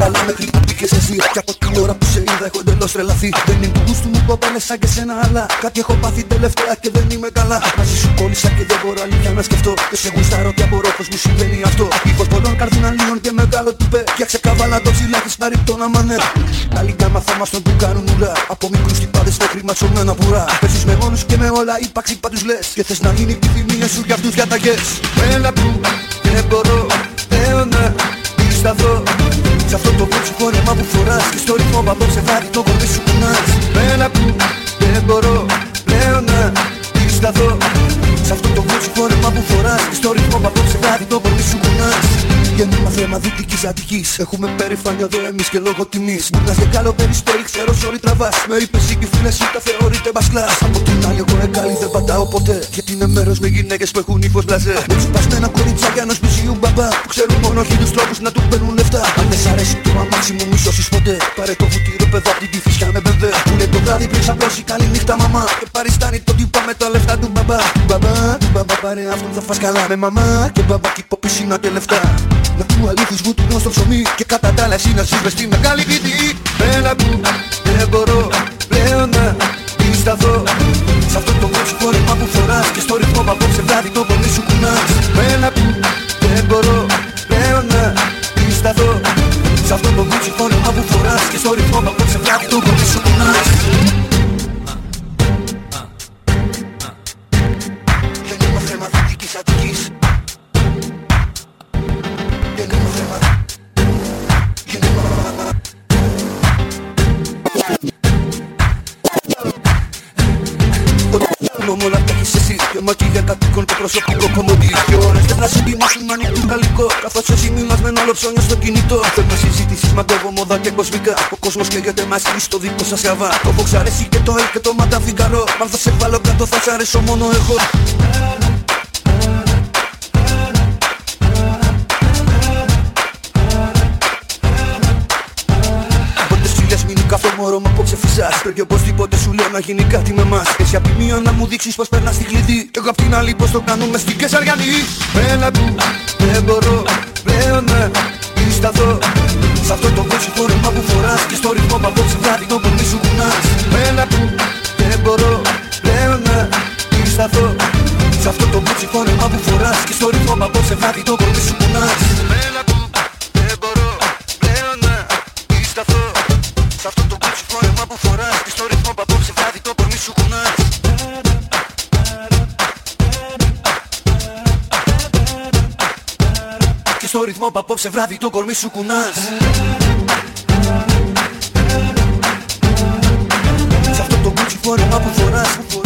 καλά μέχρι που πήγες εσύ. Κι από την ώρα που σε είδα έχω εντελώς τρελαθεί. Δεν είναι του γούστου μου κοπέλες σαν και σένα, αλλά κάτι έχω πάθει τελευταία και δεν είμαι καλά. Μαζί σου κόλλησα και δεν μπορώ αλήθεια να σκεφτώ. Και σε γουστάρω και απορώ πως μου συμβαίνει αυτό. Ήχος πολλών καρδιναλίων και μεγάλο τουπέ. Φτιάξε καβάλα το ψηλάκι στα ρίπτωνα μανέ. Τα λίγα μαθάμαστον που κάνουν ουλά. Από μικρούς τυπάδες μέχρι ματσωμένα πουρά. Παίζεις με όλους και με όλα υπάρξει πάντους λες. Και θες να είναι η επιθυμία σου για αυτούς διαταγές. Έλα που δεν μπορώ πλέον να σταθώ σ' αυτό το βούτσο φόρεμα που φοράς. Και στο ρυθμό που απόψε βράδυ το κορμί σου κουνάς. Έλα που δεν μπορώ πλέον να σταθώ σ' αυτό το βούτσο φόρεμα που φοράς. Και στο ρυθμό που απόψε βράδυ το κορμί σου κουνάς. Γεννήμα θέμα Δυτικής Αττικής. Έχουμε περηφάνεια εδώ εμείς και λόγω τιμής. Μουνάς και καλό περιστέρι, ξέρω σ' όλοι τραβάς. Με είπες ή και φίλες σου τα θεωρείτε μπασκλάς. Από την άλλη εγώ εγκάλι δεν πατάω ποτέ. Γιατί είναι μέρος με γυναίκες που έχουν ύφος μπλαζέ. Με τσουπασμένα κοριτσάκια ενός πλησίου μπαμπά που ξέρουν μόνο χίλιους τρόπους να του παίρνουν λεφτά. Αν δεν σ' αρέσει το αμάξι μου μη σώσεις ποτέ. Πάρε το βουτύριο παιδό απ' την Κηφισιά με μπεβέ. Που λέει το βράδυ πριν ξαπλώσει καλή νύχτα μαμά. Και παριστάνει το τύπα με τα λεφτά του μπαμπά. Του μπαμπά πάρε αυτόν θα φας καλά με μαμά. Και μπαμπάκι πω πισίνα και λεφτά. Να του αλήθους βουτουνό στο ψωμί. Και κατά τα άλλα εσύ να ζεις μες στη μεγάλη πίτη. Έλα που δεν μπορώ πλέον να σταθώ σ' αυτό το βούτσο φόρεμα που φοράς. Και στο ρυθμό που απόψε βράδυ το κορμί σου κουνάς. Έλα που δεν μπορώ πλέον να σταθώ σ' αυτό το βούτσο φόρεμα που φοράς. Και στο ρυθμό που απόψε βράδυ το κορμί σου κουνάς. Δεν είμαι θέμα Δυτικής Αττικής. Όλα τα έχεις εσύ και μακίγια κατοίκων και προσωπικό κομμωτή. Και ώρες δεν θα συντιμάσουν να ανοιχτούν γαλλικό. Καθώς εσύ μιλάς με ένα όλο ψώνιο στο κινητό. Θέμα συζήτησης μαντεύω μόδα και κοσμικά. Ο κόσμος καίγεται μαζί στο δικό σας γιαβά. Το Vox αρέσει και το Ελ και το Madame Figaro. Μα θα σε βάλω κάτω θα σ' αρέσω μόνο εγώ. Αυτό μωρό μου απόψε φυσάς. Πρέπει οπωσδήποτε σου λέω να γίνει κάτι με μας. Εσύ απ' τη μία να μου δείξεις πως περνάς τη κλειδί. Κι εγώ απ' την άλλη πως το κάνουμε στην Κεσαριανή. Έλα που δεν μπορώ πλέον να σταθώ σ' αυτό το βούτσο φόρεμα που φοράς. Και στο ρυθμό που απόψε βράδυ το κορμί σου κουνάς. Έλα που δεν μπορώ πλέον να σταθώ σ' αυτό το βούτσο φόρεμα που φοράς. Και στο ρυθμό που απόψε βράδυ το κορμί σου κουνάς. Έλα που δεν μπορώ πλέον να σταθώ σ' αυτό το βούτσο φόρεμα που φοράς. Και στο ρυθμό που απόψε βράδυ το κορμί σου κουνάς. Και στο ρυθμό που απόψε βράδυ το κορμί σου κουνάς. Σ' αυτό το βούτσο φόρεμα που φοράς.